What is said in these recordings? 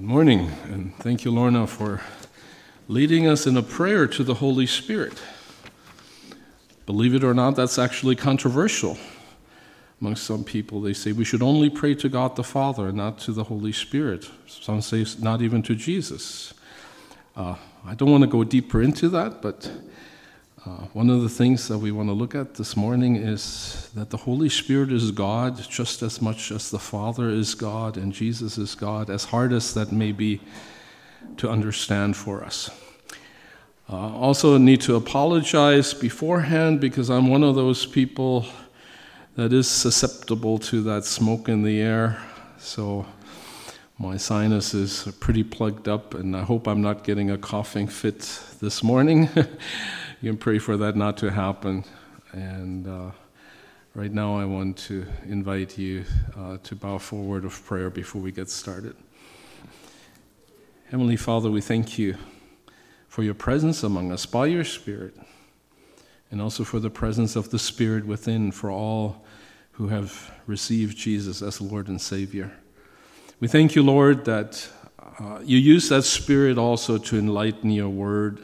morning, and thank you, Lorna, for leading us in a prayer to the Holy Spirit. Believe it or not, that's actually controversial. Amongst some people, they say we should only pray to God the Father and not to the Holy Spirit. Some say not even to Jesus. I don't want to go deeper into that, but one of the things that we want to look at this morning is that the Holy Spirit is God just as much as the Father is God and Jesus is God, as hard as that may be to understand for us. Also need to apologize beforehand because I'm one of those people that is susceptible to that smoke in the air. So my sinus is pretty plugged up, and I hope I'm not getting a coughing fit this morning. You can pray for that not to happen. And right now I want to invite you to bow for a word of prayer before we get started. Heavenly Father, we thank you for your presence among us by your Spirit, and also for the presence of the Spirit within for all who have received Jesus as Lord and Savior. We thank you, Lord, that you use that Spirit also to enlighten your word.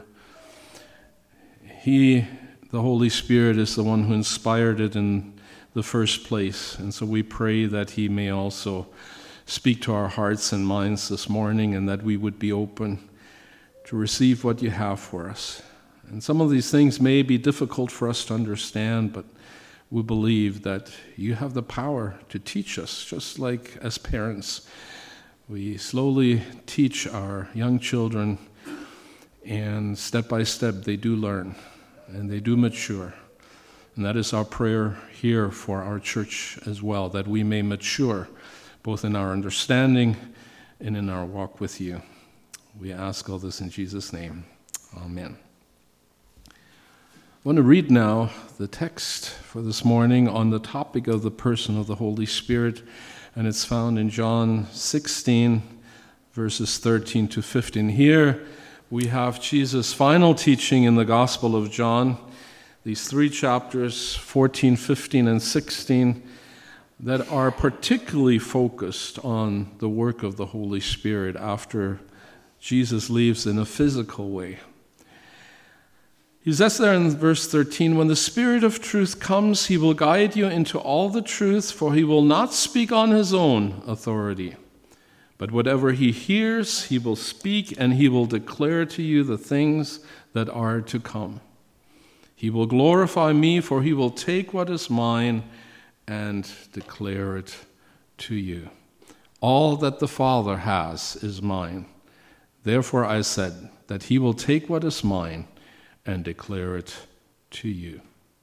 He, the Holy Spirit, is the one who inspired it in the first place. And so we pray that he may also speak to our hearts and minds this morning, and that we would be open to receive what you have for us. And some of these things may be difficult for us to understand, but we believe that you have the power to teach us, just like as parents. We slowly teach our young children, and step by step they do learn, and they do mature. And that is our prayer here for our church as well, that we may mature both in our understanding and in our walk with you. We ask all this in Jesus' name. Amen. I want to read now the text for this morning on the topic of the person of the Holy Spirit, and it's found in John 16, verses 13 to 15. Here we have Jesus' final teaching in the Gospel of John, these three chapters, 14, 15, and 16, that are particularly focused on the work of the Holy Spirit after Jesus leaves in a physical way. He says there in verse 13, "When the Spirit of truth comes, he will guide you into all the truth, for he will not speak on his own authority. But whatever he hears, he will speak, and he will declare to you the things that are to come. He will glorify me, for he will take what is mine and declare it to you. All that the Father has is mine. Therefore I said that he will take what is mine and declare it to you."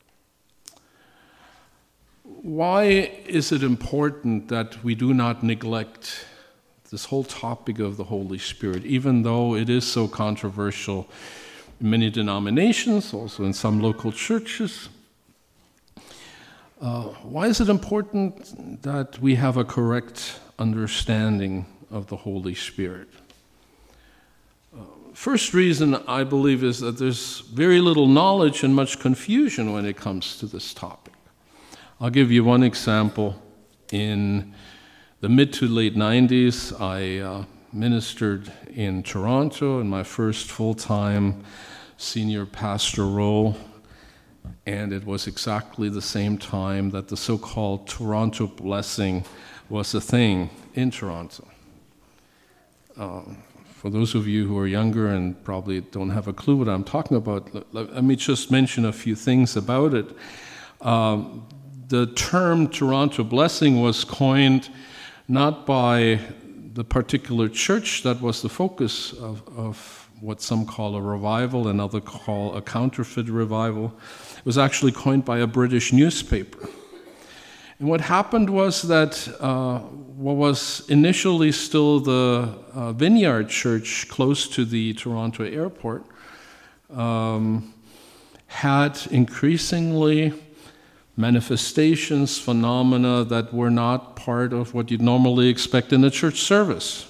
Why is it important that we do not neglect this whole topic of the Holy Spirit, even though it is so controversial in many denominations, also in some local churches? Why is it important that we have a correct understanding of the Holy Spirit? First reason, I believe, is that there's very little knowledge and much confusion when it comes to this topic. I'll give you one example. In the mid to late 90s, I ministered in Toronto in my first full-time senior pastor role, and it was exactly the same time that the so-called Toronto Blessing was a thing in Toronto. For those of you who are younger and probably don't have a clue what I'm talking about, let me just mention a few things about it. The term Toronto Blessing was coined not by the particular church that was the focus of what some call a revival and others call a counterfeit revival. It was actually coined by a British newspaper. And what happened was that what was initially still the Vineyard Church close to the Toronto airport had increasingly manifestations, phenomena that were not part of what you'd normally expect in a church service.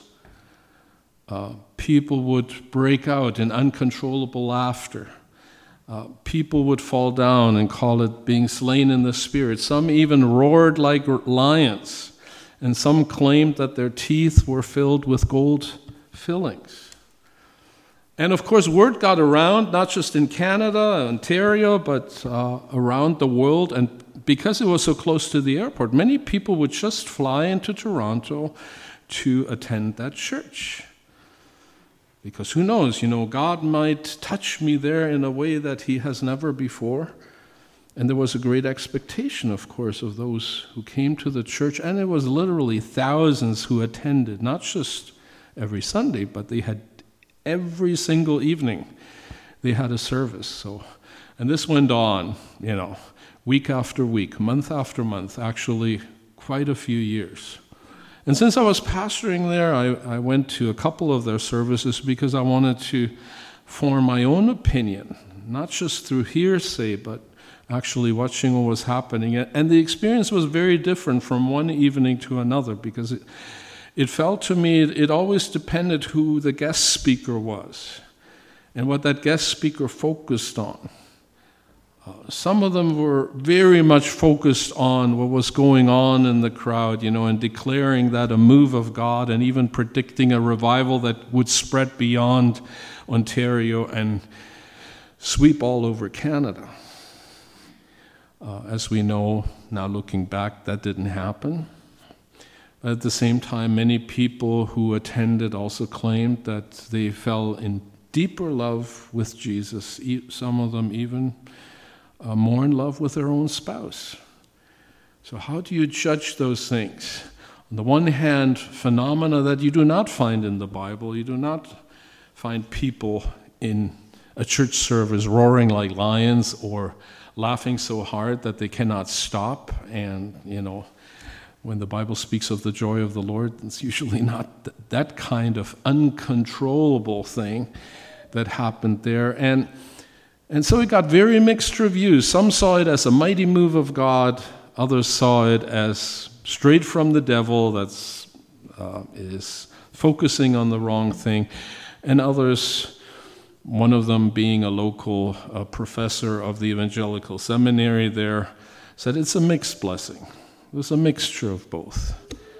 People would break out in uncontrollable laughter. People would fall down and call it being slain in the Spirit. Some even roared like lions, and some claimed that their teeth were filled with gold fillings. And of course, word got around, not just in Canada, Ontario, but around the world. And because it was so close to the airport, many people would just fly into Toronto to attend that church. Because who knows, God might touch me there in a way that he has never before. And there was a great expectation, of course, of those who came to the church. And it was literally thousands who attended, not just every Sunday, but they had every single evening they had a service. And this went on, week after week, month after month, actually quite a few years. And since I was pastoring there, I went to a couple of their services because I wanted to form my own opinion, not just through hearsay, but actually watching what was happening. And the experience was very different from one evening to another because it felt to me it always depended who the guest speaker was and what that guest speaker focused on. Some of them were very much focused on what was going on in the crowd, and declaring that a move of God and even predicting a revival that would spread beyond Ontario and sweep all over Canada. As we know, now looking back, that didn't happen. At the same time, many people who attended also claimed that they fell in deeper love with Jesus, some of them even more in love with their own spouse. So how do you judge those things? On the one hand, phenomena that you do not find in the Bible. You do not find people in a church service roaring like lions or laughing so hard that they cannot stop. And, when the Bible speaks of the joy of the Lord, it's usually not that kind of uncontrollable thing that happened there. And so it got very mixed reviews. Some saw it as a mighty move of God. Others saw it as straight from the devil that is focusing on the wrong thing. And others, one of them being a local professor of the evangelical seminary there, said it's a mixed blessing. It was a mixture of both.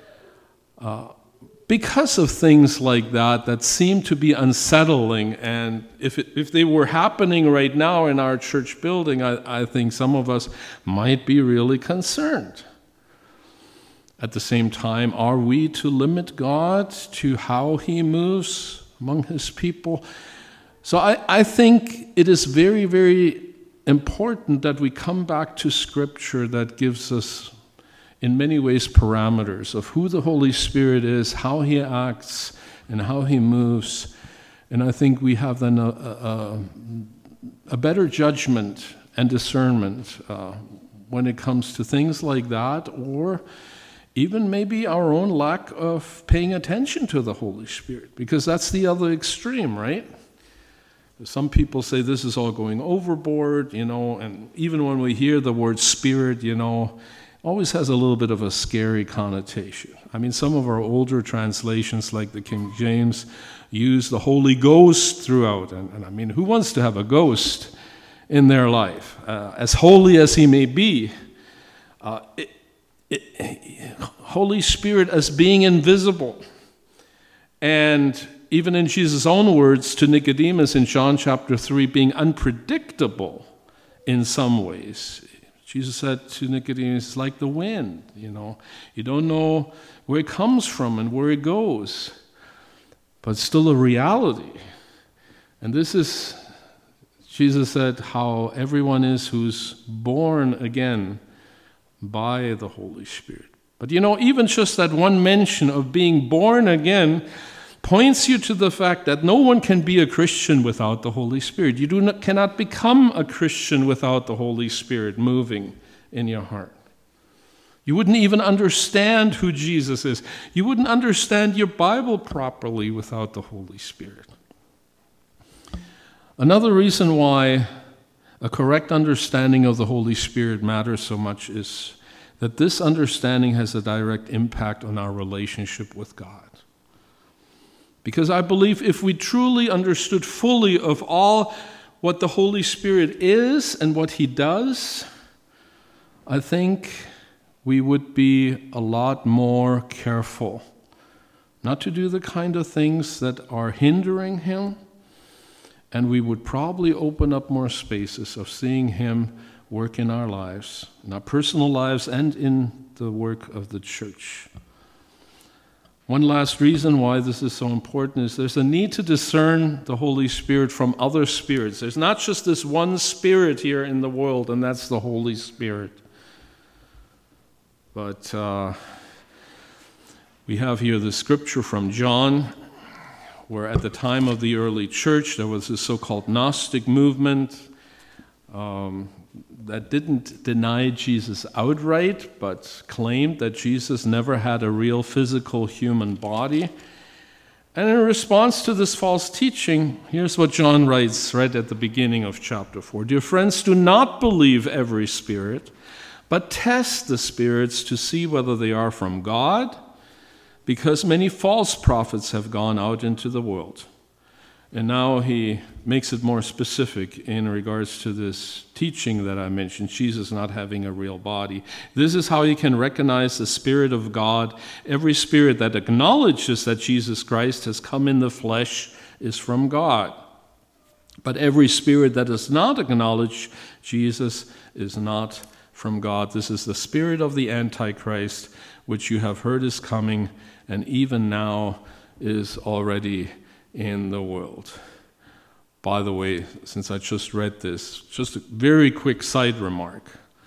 Because of things like that seem to be unsettling, and if they were happening right now in our church building, I think some of us might be really concerned. At the same time, are we to limit God to how he moves among his people? So I think it is very, very important that we come back to Scripture that gives us, in many ways, parameters of who the Holy Spirit is, how he acts, and how he moves. And I think we have then a better judgment and discernment when it comes to things like that, or even maybe our own lack of paying attention to the Holy Spirit, because that's the other extreme, right? Some people say this is all going overboard, and even when we hear the word Spirit, always has a little bit of a scary connotation. I mean, some of our older translations, like the King James, use the Holy Ghost throughout. And I mean, who wants to have a ghost in their life? As holy as he may be, Holy Spirit as being invisible. And even in Jesus' own words to Nicodemus in John chapter 3, being unpredictable in some ways. Jesus said to Nicodemus, it's like the wind, You don't know where it comes from and where it goes, but it's still a reality. And this is, Jesus said, how everyone is who's born again by the Holy Spirit. But even just that one mention of being born again points you to the fact that no one can be a Christian without the Holy Spirit. You cannot become a Christian without the Holy Spirit moving in your heart. You wouldn't even understand who Jesus is. You wouldn't understand your Bible properly without the Holy Spirit. Another reason why a correct understanding of the Holy Spirit matters so much is that this understanding has a direct impact on our relationship with God. Because I believe if we truly understood fully of all what the Holy Spirit is and what he does, I think we would be a lot more careful not to do the kind of things that are hindering him, and we would probably open up more spaces of seeing him work in our lives, in our personal lives, and in the work of the church. One last reason why this is so important is there's a need to discern the Holy Spirit from other spirits. There's not just this one spirit here in the world, and that's the Holy Spirit. But we have here the scripture from John, where at the time of the early church there was this so-called Gnostic movement that didn't deny Jesus outright, but claimed that Jesus never had a real physical human body. And in response to this false teaching, here's what John writes right at the beginning of chapter 4. Dear friends, do not believe every spirit, but test the spirits to see whether they are from God, because many false prophets have gone out into the world. And now he makes it more specific in regards to this teaching that I mentioned, Jesus not having a real body. This is how you can recognize the Spirit of God. Every spirit that acknowledges that Jesus Christ has come in the flesh is from God. But every spirit that does not acknowledge Jesus is not from God. This is the spirit of the Antichrist, which you have heard is coming, and even now is already in the world. By the way, since I just read this, just a very quick side remark.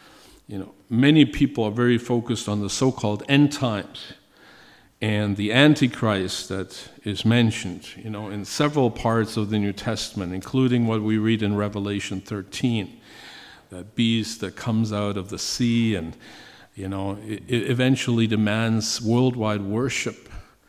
Many people are very focused on the so-called end times and the Antichrist that is mentioned, in several parts of the New Testament, including what we read in Revelation 13, that beast that comes out of the sea and, it eventually demands worldwide worship.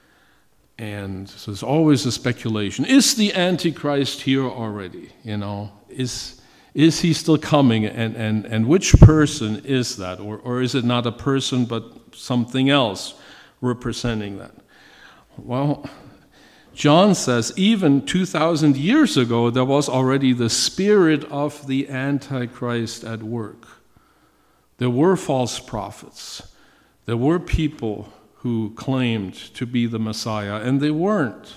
And so there's always a speculation. Is the Antichrist here already? Is he still coming? And which person is that? Or is it not a person but something else representing that? Well, John says even 2,000 years ago there was already the spirit of the Antichrist at work. There were false prophets. There were people who claimed to be the Messiah, and they weren't.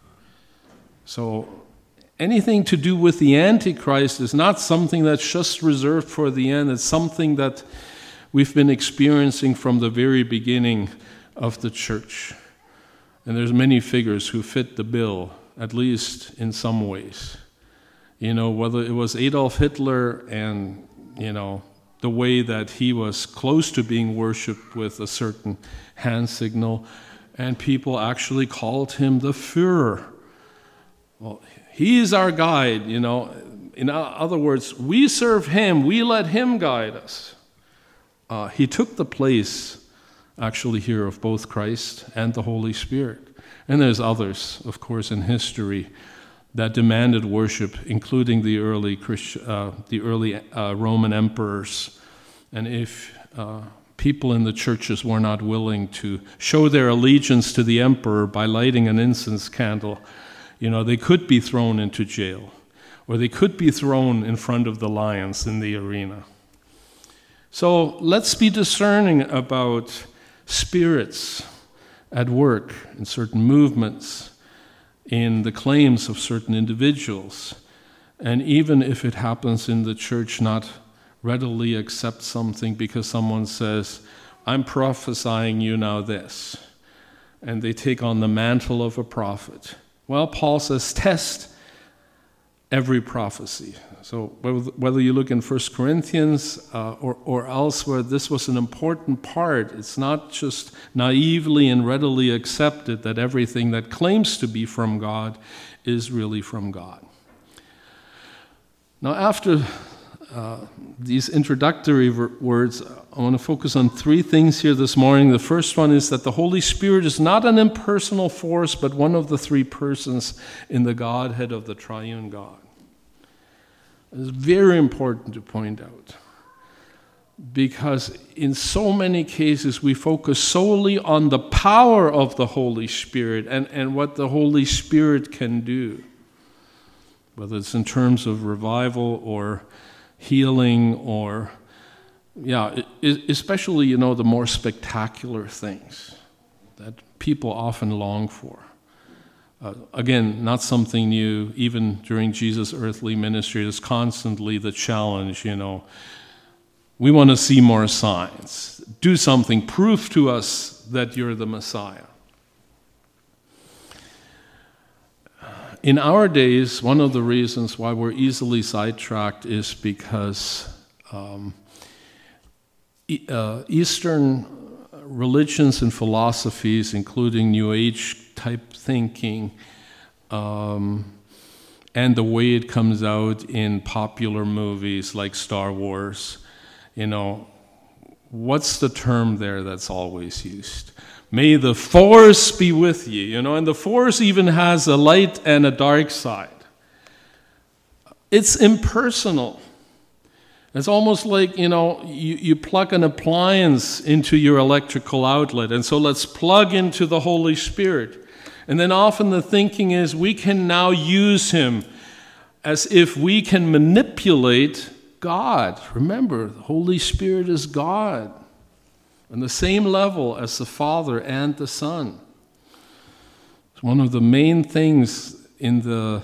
So anything to do with the Antichrist is not something that's just reserved for the end. It's something that we've been experiencing from the very beginning of the church. And there's many figures who fit the bill, at least in some ways. Whether it was Adolf Hitler and, the way that he was close to being worshipped with a certain hand signal, and people actually called him the Führer. Well, he's our guide, In other words, we serve him, we let him guide us. He took the place, actually, here of both Christ and the Holy Spirit. And there's others, of course, in history that demanded worship, including the early Roman emperors. And if people in the churches were not willing to show their allegiance to the emperor by lighting an incense candle, they could be thrown into jail, or they could be thrown in front of the lions in the arena. So let's be discerning about spirits at work in certain movements, in the claims of certain individuals, and even if it happens in the church, not readily accept something because someone says, I'm prophesying you now this, and they take on the mantle of a prophet. Well, Paul says, test every prophecy. So whether you look in 1 Corinthians or elsewhere, this was an important part. It's not just naively and readily accepted that everything that claims to be from God is really from God. Now, after these introductory words, I want to focus on three things here this morning. The first one is that the Holy Spirit is not an impersonal force, but one of the three persons in the Godhead of the triune God. It's very important to point out, because in so many cases we focus solely on the power of the Holy Spirit and what the Holy Spirit can do, whether it's in terms of revival or healing or, especially, the more spectacular things. that people often long for. Again, not something new. Even during Jesus' earthly ministry, it's constantly the challenge, We want to see more signs. Do something. Prove to us that you're the Messiah. In our days, one of the reasons why we're easily sidetracked is because Eastern religions and philosophies, including New Age type thinking, and the way it comes out in popular movies like Star Wars, what's the term there that's always used? May the Force be with you, and the Force even has a light and a dark side. It's impersonal. It's almost like, you plug an appliance into your electrical outlet, and so let's plug into the Holy Spirit. And then often the thinking is we can now use him as if we can manipulate God. Remember, the Holy Spirit is God on the same level as the Father and the Son. It's one of the main things in the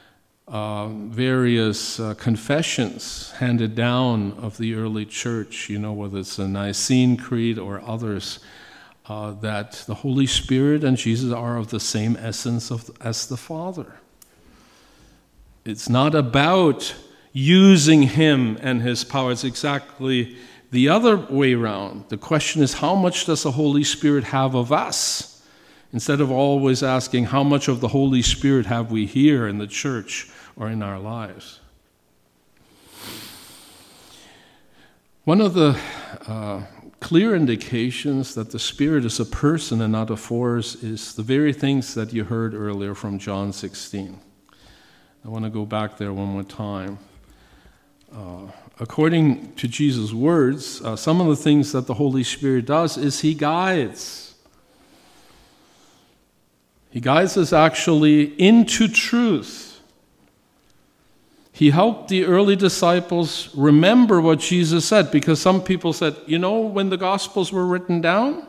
various confessions handed down of the early church, whether it's the Nicene Creed or others, that the Holy Spirit and Jesus are of the same essence as the Father. It's not about using him and his power. It's exactly the other way around. The question is, how much does the Holy Spirit have of us? Instead of always asking, how much of the Holy Spirit have we here in the church or in our lives? One of the clear indications that the Spirit is a person and not a force is the very things that you heard earlier from John 16. I want to go back there one more time. According to Jesus' words, some of the things that the Holy Spirit does is he guides. He guides us actually into truth. He helped the early disciples remember what Jesus said, because some people said, when the Gospels were written down?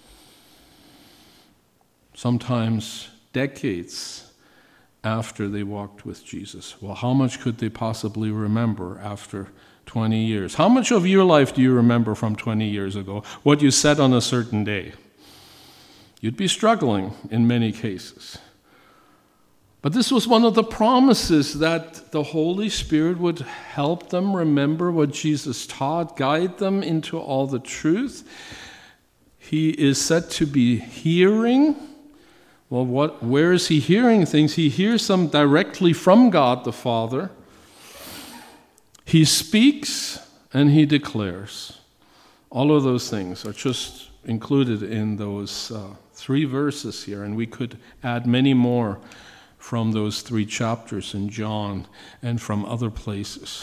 Sometimes decades after they walked with Jesus. Well, how much could they possibly remember after 20 years? How much of your life do you remember from 20 years ago? What you said on a certain day? You'd be struggling in many cases. But this was one of the promises, that the Holy Spirit would help them remember what Jesus taught, guide them into all the truth. He is said to be hearing. Well, where is he hearing things? He hears them directly from God the Father. He speaks and he declares. All of those things are just included in those 3 verses here, and we could add many more from those 3 chapters in John and from other places.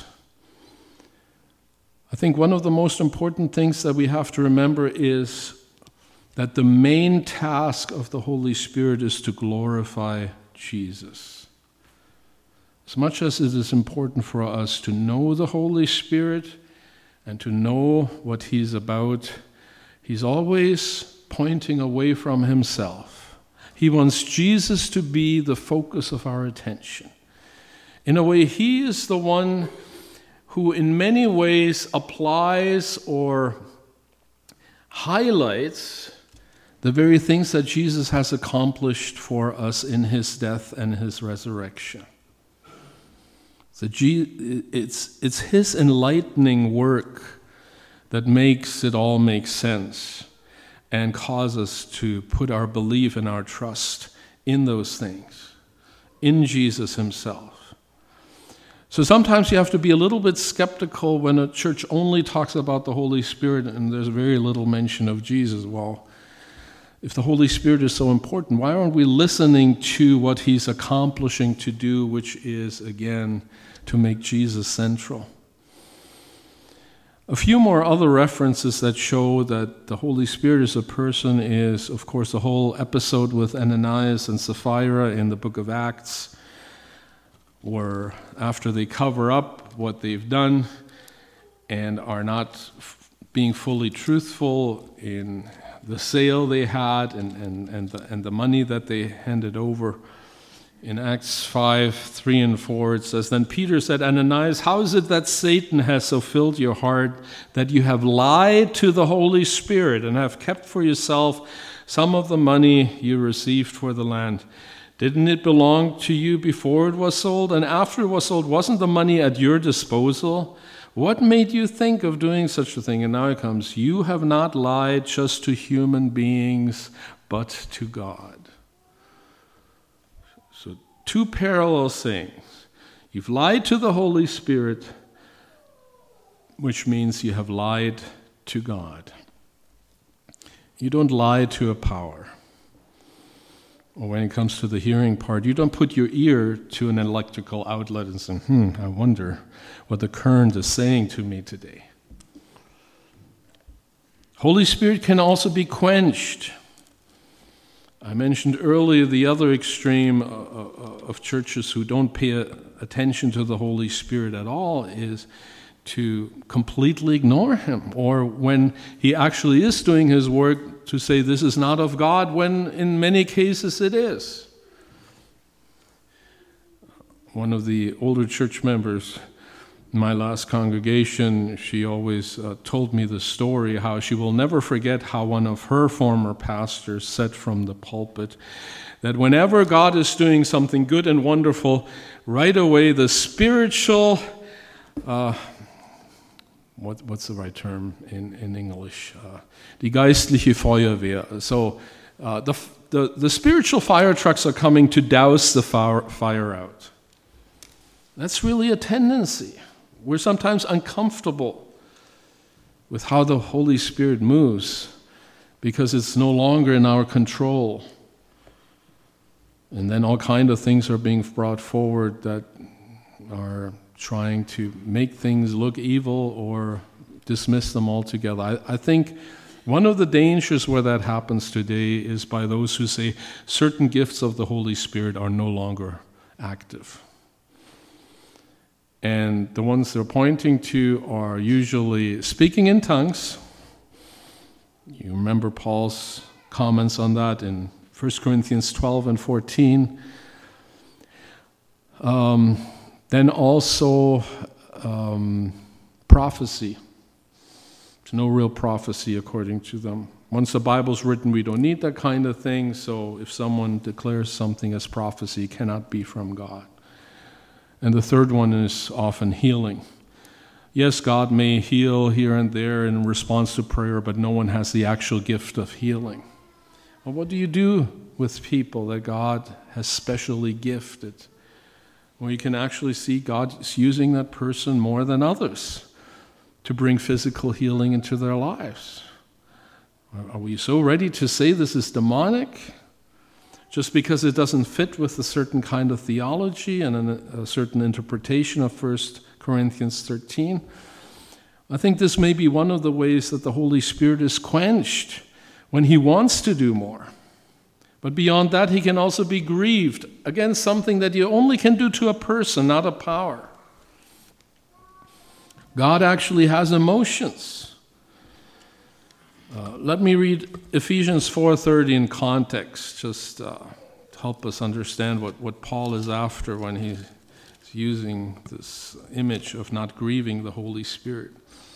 I think one of the most important things that we have to remember is that the main task of the Holy Spirit is to glorify Jesus. As much as it is important for us to know the Holy Spirit and to know what he's about, he's always pointing away from himself. He wants Jesus to be the focus of our attention. In a way, he is the one who in many ways applies or highlights the very things that Jesus has accomplished for us in his death and his resurrection. So it's his enlightening work that makes it all make sense and cause us to put our belief and our trust in those things, in Jesus himself. So sometimes you have to be a little bit skeptical when a church only talks about the Holy Spirit and there's very little mention of Jesus. Well, if the Holy Spirit is so important, why aren't we listening to what he's accomplishing to do, which is, again, to make Jesus central? A few more other references that show that the Holy Spirit is a person is, of course, the whole episode with Ananias and Sapphira in the book of Acts, where after they cover up what they've done and are not being fully truthful in the sale they had and the money that they handed over. In Acts 5:3 and 4, it says, "Then Peter said, 'Ananias, how is it that Satan has so filled your heart that you have lied to the Holy Spirit and have kept for yourself some of the money you received for the land? Didn't it belong to you before it was sold? And after it was sold, wasn't the money at your disposal? What made you think of doing such a thing?' And now it comes, 'You have not lied just to human beings, but to God.'" So two parallel sayings. You've lied to the Holy Spirit, which means you have lied to God. You don't lie to a power. Or when it comes to the hearing part, you don't put your ear to an electrical outlet and say, I wonder what the current is saying to me today. Holy Spirit can also be quenched. I mentioned earlier the other extreme of churches who don't pay attention to the Holy Spirit at all is to completely ignore him, or when he actually is doing his work, to say this is not of God, when in many cases it is. One of the older church members in my last congregation, she always told me the story how she will never forget how one of her former pastors said from the pulpit that whenever God is doing something good and wonderful, right away the spiritual what's the right term in English? Die geistliche Feuerwehr. So the spiritual fire trucks are coming to douse the fire out. That's really a tendency. We're sometimes uncomfortable with how the Holy Spirit moves because it's no longer in our control. And then all kinds of things are being brought forward that are trying to make things look evil or dismiss them altogether. I think one of the dangers where that happens today is by those who say certain gifts of the Holy Spirit are no longer active. And the ones they're pointing to are usually speaking in tongues. You remember Paul's comments on that in 1 Corinthians 12 and 14. Then also prophecy. There's no real prophecy according to them. Once the Bible's written, we don't need that kind of thing, so if someone declares something as prophecy, it cannot be from God. And the third one is often healing. Yes, God may heal here and there in response to prayer, but no one has the actual gift of healing. Well, what do you do with people that God has specially gifted? Well, you can actually see God is using that person more than others to bring physical healing into their lives. Are we so ready to say this is demonic just because it doesn't fit with a certain kind of theology and a certain interpretation of 1 Corinthians 13? I think this may be one of the ways that the Holy Spirit is quenched when he wants to do more. But beyond that, he can also be grieved. Again, something that you only can do to a person, not a power. God actually has emotions. Let me read Ephesians 4:30 in context, just to help us understand what Paul is after when he's using this image of not grieving the Holy Spirit.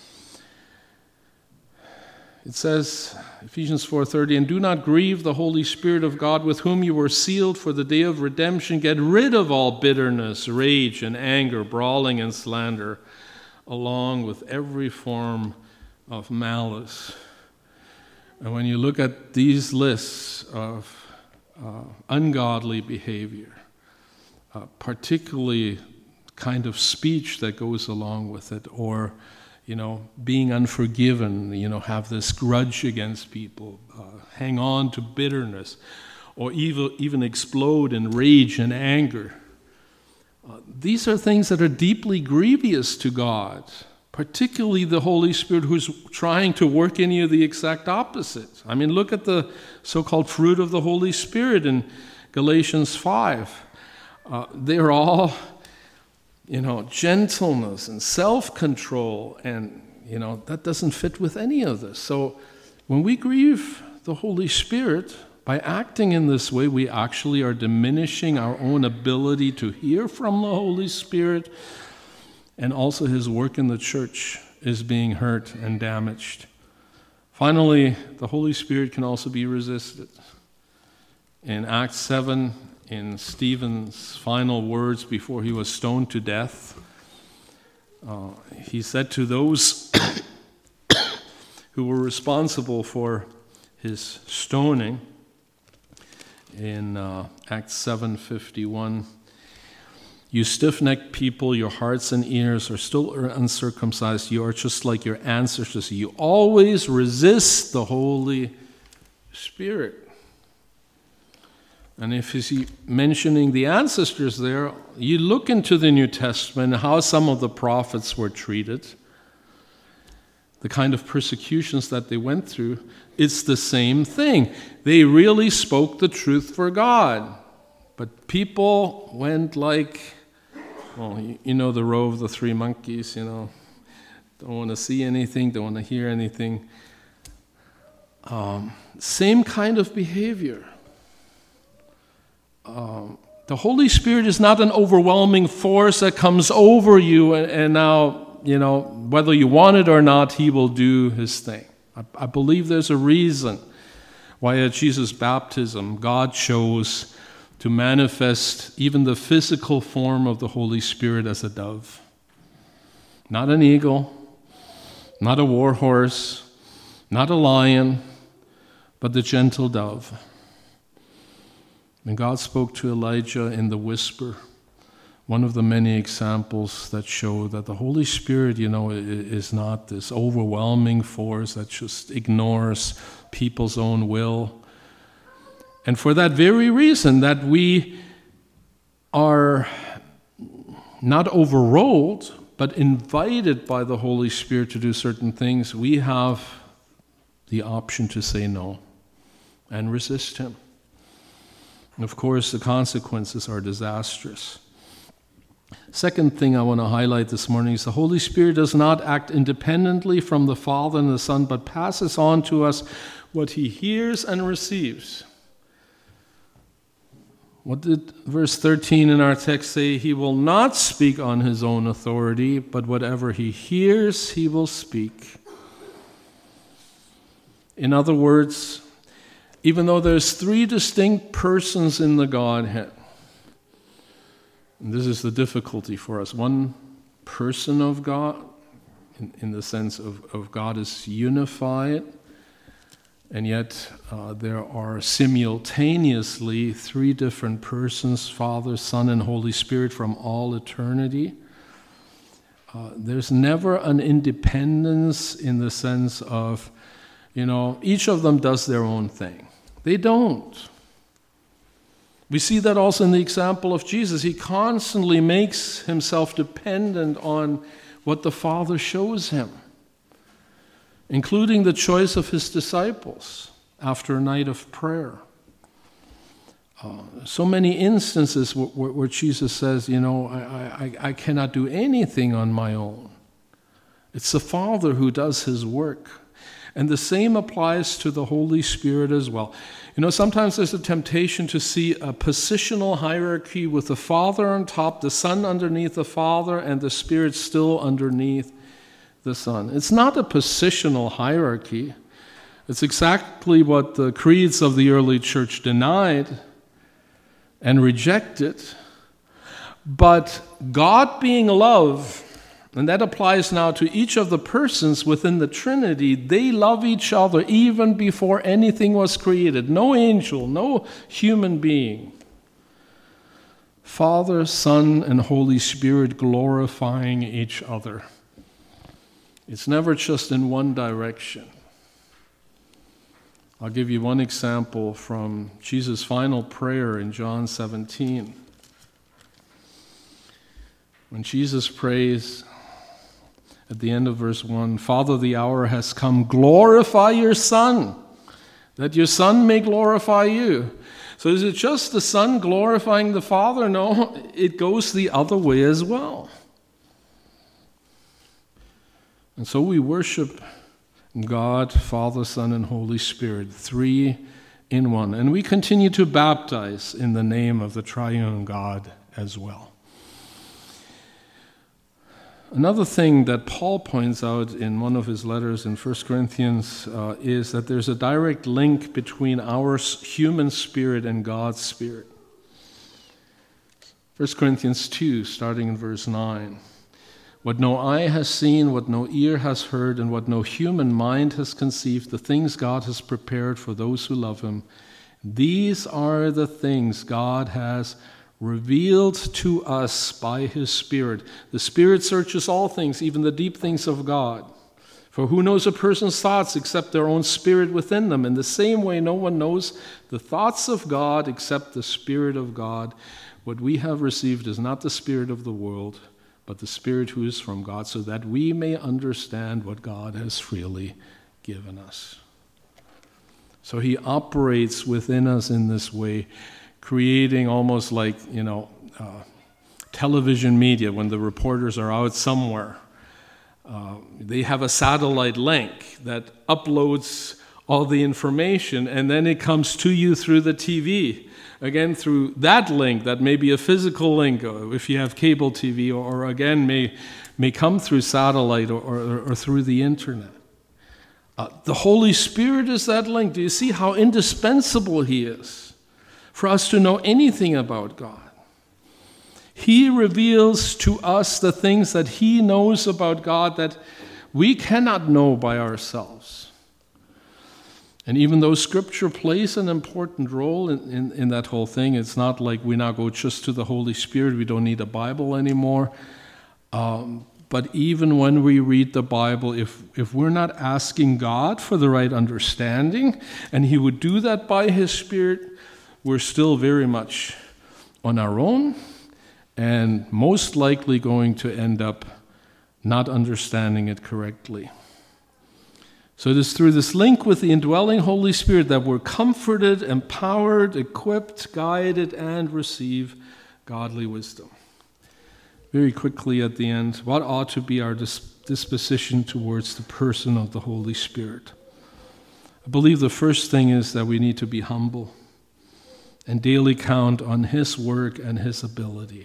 It says, Ephesians 4:30, "And do not grieve the Holy Spirit of God, with whom you were sealed for the day of redemption. Get rid of all bitterness, rage, and anger, brawling, and slander, along with every form of malice." And when you look at these lists of ungodly behavior, particularly kind of speech that goes along with it, or being unforgiven, have this grudge against people, hang on to bitterness, or even explode in rage and anger. These are things that are deeply grievous to God, particularly the Holy Spirit who's trying to work in you the exact opposite. I mean, look at the so-called fruit of the Holy Spirit in Galatians 5. They're all gentleness and self-control, and that doesn't fit with any of this. So when we grieve the Holy Spirit, by acting in this way, we actually are diminishing our own ability to hear from the Holy Spirit, and also his work in the church is being hurt and damaged. Finally, the Holy Spirit can also be resisted. In Acts 7, in Stephen's final words before he was stoned to death, he said to those who were responsible for his stoning, in Acts 7:51, "You stiff-necked people, your hearts and ears are still uncircumcised. You are just like your ancestors. You always resist the Holy Spirit." And if he's mentioning the ancestors there, you look into the New Testament, how some of the prophets were treated, the kind of persecutions that they went through. It's the same thing. They really spoke the truth for God. But people went like, well, you know the row of the three monkeys, don't want to see anything, don't want to hear anything. Same kind of behavior. The Holy Spirit is not an overwhelming force that comes over you and now, whether you want it or not, he will do his thing. I believe there's a reason why at Jesus' baptism, God chose to manifest even the physical form of the Holy Spirit as a dove. Not an eagle, not a war horse, not a lion, but the gentle dove. When God spoke to Elijah in the whisper, one of the many examples that show that the Holy Spirit, is not this overwhelming force that just ignores people's own will. And for that very reason, that we are not overruled, but invited by the Holy Spirit to do certain things, we have the option to say no and resist him. And of course, the consequences are disastrous. Second thing I want to highlight this morning is the Holy Spirit does not act independently from the Father and the Son, but passes on to us what he hears and receives. What did verse 13 in our text say? He will not speak on his own authority, but whatever he hears, he will speak. In other words, even though there's three distinct persons in the Godhead, and this is the difficulty for us. One person of God, in the sense of God is unified, and yet there are simultaneously three different persons, Father, Son, and Holy Spirit from all eternity. There's never an independence in the sense of, each of them does their own thing. They don't. We see that also in the example of Jesus. He constantly makes himself dependent on what the Father shows him, including the choice of his disciples after a night of prayer. So many instances where Jesus says, I cannot do anything on my own. It's the Father who does his work. And the same applies to the Holy Spirit as well. Sometimes there's a temptation to see a positional hierarchy with the Father on top, the Son underneath the Father, and the Spirit still underneath the Son. It's not a positional hierarchy. It's exactly what the creeds of the early church denied and rejected. But God being love, and that applies now to each of the persons within the Trinity, they love each other even before anything was created. No angel, no human being. Father, Son, and Holy Spirit glorifying each other. It's never just in one direction. I'll give you one example from Jesus' final prayer in John 17. When Jesus prays, at the end of verse 1, Father, the hour has come. Glorify your Son, that your Son may glorify you. So is it just the Son glorifying the Father? No, it goes the other way as well. And so we worship God, Father, Son, and Holy Spirit, three in one. And we continue to baptize in the name of the triune God as well. Another thing that Paul points out in one of his letters in 1 Corinthians is that there's a direct link between our human spirit and God's spirit. 1 Corinthians 2, starting in verse 9. What no eye has seen, what no ear has heard, and what no human mind has conceived, the things God has prepared for those who love him, these are the things God has revealed to us by his Spirit. The Spirit searches all things, even the deep things of God. For who knows a person's thoughts except their own spirit within them? In the same way, no one knows the thoughts of God except the Spirit of God. What we have received is not the spirit of the world, but the Spirit who is from God, so that we may understand what God has freely given us. So he operates within us in this way, creating almost like, television media. When the reporters are out somewhere, they have a satellite link that uploads all the information, and then it comes to you through the TV. Again, through that link, that may be a physical link, if you have cable TV, or again, may come through satellite or through the internet. The Holy Spirit is that link. Do you see how indispensable he is for us to know anything about God? He reveals to us the things that he knows about God that we cannot know by ourselves. And even though Scripture plays an important role in that whole thing, it's not like we now go just to the Holy Spirit, we don't need a Bible anymore. But even when we read the Bible, if we're not asking God for the right understanding, and he would do that by his Spirit, we're still very much on our own and most likely going to end up not understanding it correctly. So it is through this link with the indwelling Holy Spirit that we're comforted, empowered, equipped, guided, and receive godly wisdom. Very quickly at the end, what ought to be our disposition towards the person of the Holy Spirit? I believe the first thing is that we need to be humble and daily count on his work and his ability.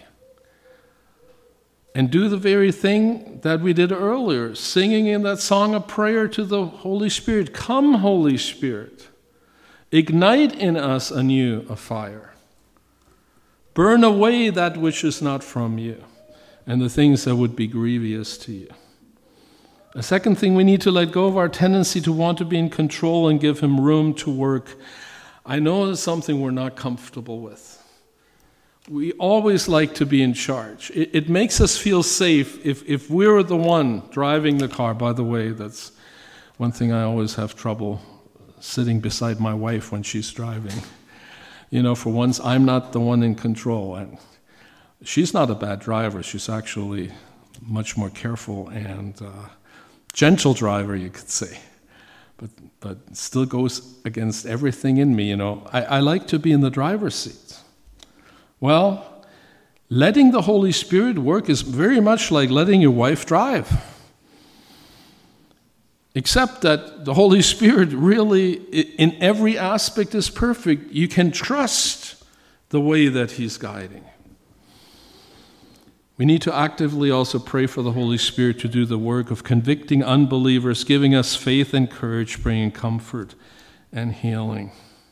And do the very thing that we did earlier, singing in that song of prayer to the Holy Spirit. Come, Holy Spirit, ignite in us anew a fire. Burn away that which is not from you, and the things that would be grievous to you. A second thing, we need to let go of our tendency to want to be in control and give him room to work. I know it's something we're not comfortable with. We always like to be in charge. It makes us feel safe if we're the one driving the car. By the way, that's one thing I always have trouble sitting beside my wife when she's driving. For once, I'm not the one in control. And she's not a bad driver. She's actually much more careful and gentle driver, you could say. But still goes against everything in me, I like to be in the driver's seat. Well, letting the Holy Spirit work is very much like letting your wife drive. Except that the Holy Spirit really, in every aspect, is perfect. You can trust the way that he's guiding. We need to actively also pray for the Holy Spirit to do the work of convicting unbelievers, giving us faith and courage, bringing comfort and healing.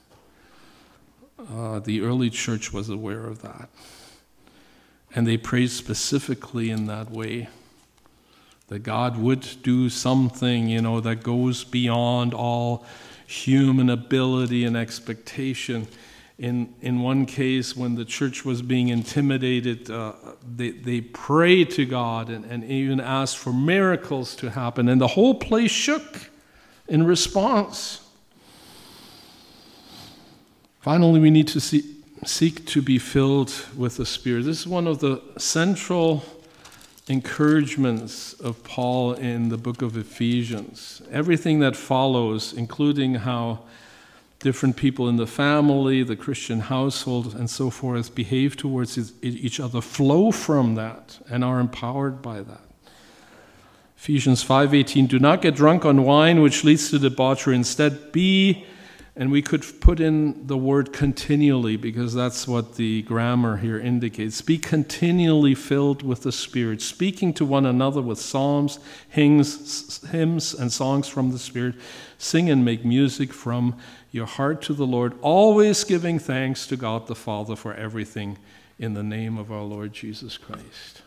The early church was aware of that. And they prayed specifically in that way, that God would do something, that goes beyond all human ability and expectation. In one case, when the church was being intimidated, they prayed to God and even asked for miracles to happen, and the whole place shook in response. Finally, we need to seek to be filled with the Spirit. This is one of the central encouragements of Paul in the book of Ephesians. Everything that follows, including how different people in the family, the Christian household, and so forth behave towards each other, flow from that and are empowered by that. Ephesians 5:18, do not get drunk on wine, which leads to debauchery. Instead, be, and we could put in the word continually, because that's what the grammar here indicates. Be continually filled with the Spirit, speaking to one another with psalms, hymns, and songs from the Spirit. Sing and make music from your heart to the Lord, always giving thanks to God the Father for everything in the name of our Lord Jesus Christ.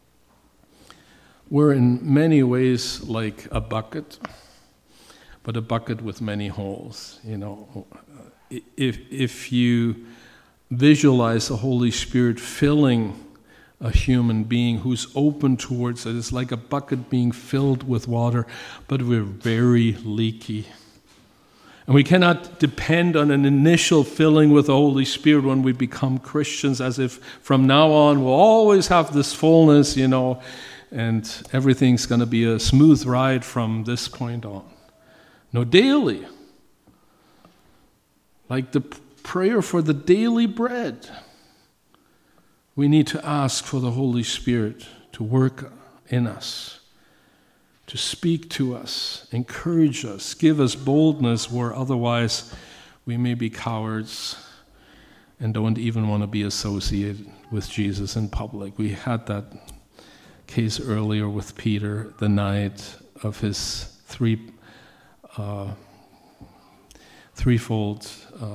We're in many ways like a bucket, but a bucket with many holes. You know, if you visualize the Holy Spirit filling a human being who's open towards it, it's like a bucket being filled with water, but we're very leaky. And we cannot depend on an initial filling with the Holy Spirit when we become Christians, as if from now on we'll always have this fullness, you know, and everything's going to be a smooth ride from this point on. No, daily. Like the prayer for the daily bread, we need to ask for the Holy Spirit to work in us, to speak to us, encourage us, give us boldness where otherwise we may be cowards and don't even want to be associated with Jesus in public. We had that case earlier with Peter, the night of his threefold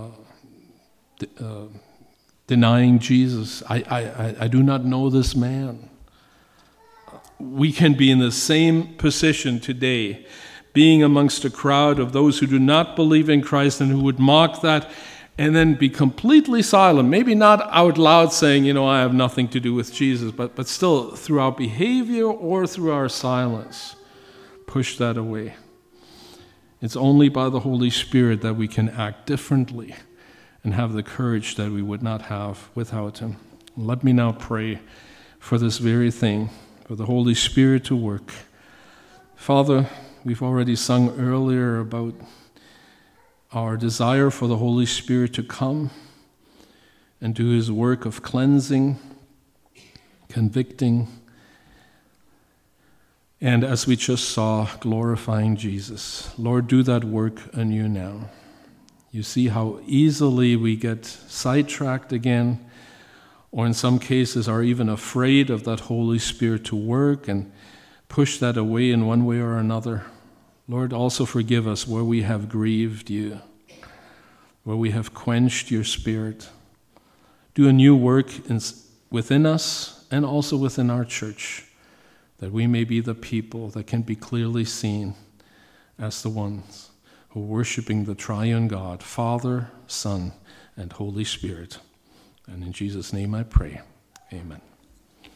denying Jesus. I do not know this man. We can be in the same position today, being amongst a crowd of those who do not believe in Christ and who would mock that, and then be completely silent, maybe not out loud saying, you know, I have nothing to do with Jesus, but still through our behavior or through our silence, push that away. It's only by the Holy Spirit that we can act differently and have the courage that we would not have without Him. Let me now pray for this very thing, for the Holy Spirit to work. Father, we've already sung earlier about our desire for the Holy Spirit to come and do His work of cleansing, convicting, and as we just saw, glorifying Jesus. Lord, do that work anew now. You see how easily we get sidetracked again, or in some cases are even afraid of that Holy Spirit to work and push that away in one way or another. Lord, also forgive us where we have grieved you, where we have quenched your Spirit. Do a new work within us and also within our church, that we may be the people that can be clearly seen as the ones who are worshiping the triune God, Father, Son, and Holy Spirit. And in Jesus' name I pray. Amen.